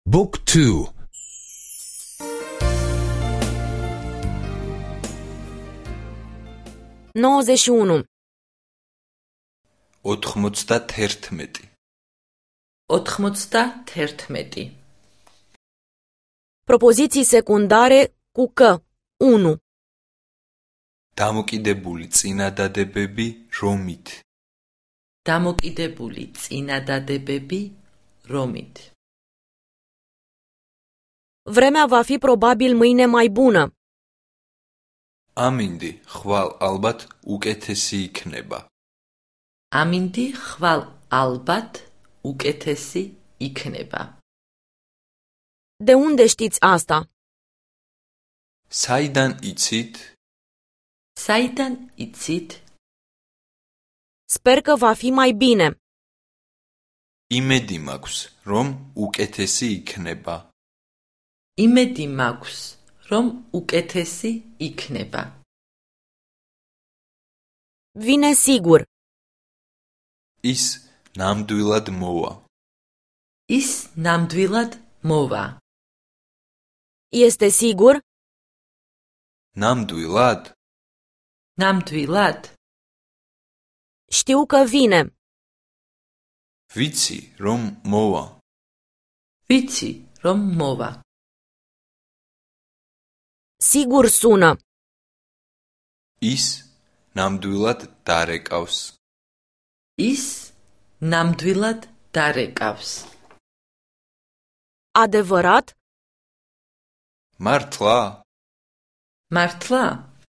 Book 2 91 91 Propoziții secundare cu că 1 დამოკიდებული წინადადებები რომით დამოკიდებული წინადადებები რომით Vremea va fi probabil mâine mai bună. ამინდი ხვალ ალბათ უკეთესი იქნება ამინდი ხვალ ალბათ უკეთესი იქნება De unde știți asta? საიდან იცით საიდან იცით Sper că va fi mai bine. იმედი მაქვს რომ უკეთესი იქნება იმედი მაქვს რომ უკეთესი იქნება Vine sigur. ის ნამდვილად მოვა ის ნამდვილად მოვა Este sigur? ნამდვილად ნამდვილად Știu că vine. ვიცი რომ მოვა ვიცი რომ მოვა Sigur sună. ის ნამდვილად დარეკავს ის ნამდვილად დარეკავს Adevărat? მართლა მართლა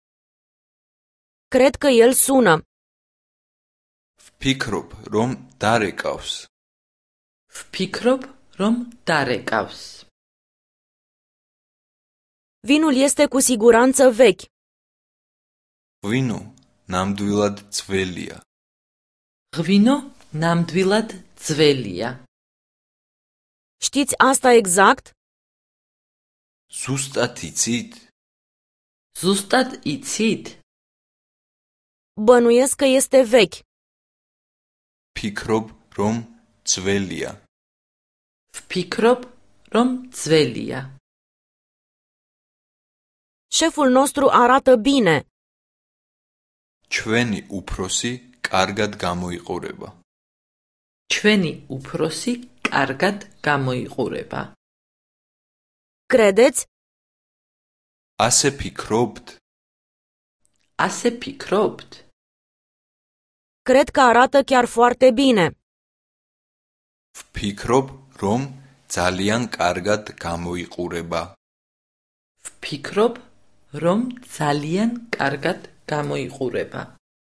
Cred că el sună. ვფიქრობ რომ დარეკავს ვფიქრობ რომ დარეკავს Vinul este cu siguranță vechi. ღვინო ნამდვილად ძველია ღვინო ნამდვილად ძველია Știți asta exact? ზუსტად იცით ზუსტად იცით Bănuiesc că este vechi. ფიქრობ რომ ძველია ვფიქრობ რომ ძველია Șeful nostru arată bine. ჩვენი უფროსი კარგად გამოიყურება ჩვენი უფროსი კარგად გამოიყურება Credeți? ასე ფიქრობთ ასე ფიქრობთ Cred că arată chiar foarte bine. ვფიქრობ რომ ძალიან კარგად გამოიყურება ვფიქრობ რომ ძალიან კარგად გამოიყურება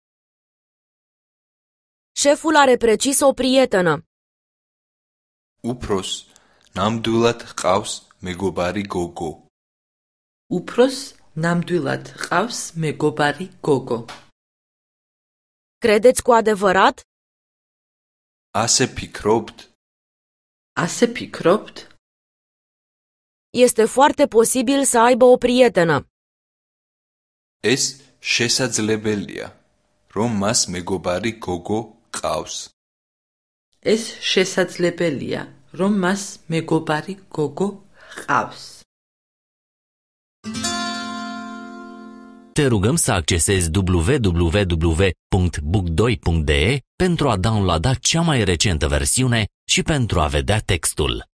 Șeful are precis o prietenă. უფროს ნამდვილად ჰყავს მეგობარი გოგო უფროს ნამდვილად ჰყავს მეგობარი გოგო Credeți cu adevărat? ასე ფიქრობთ ასე ფიქრობთ Este foarte posibil să aibă o prietenă. ეს შესაძლებელია რომ მას მეგობარი გოგო ყავს ეს შესაძლებელია რომ მას მეგობარი გოგო ჰყავს Te rugăm să accesezi www.book2.de pentru a downloada cea mai recentă versiune și pentru a vedea textul.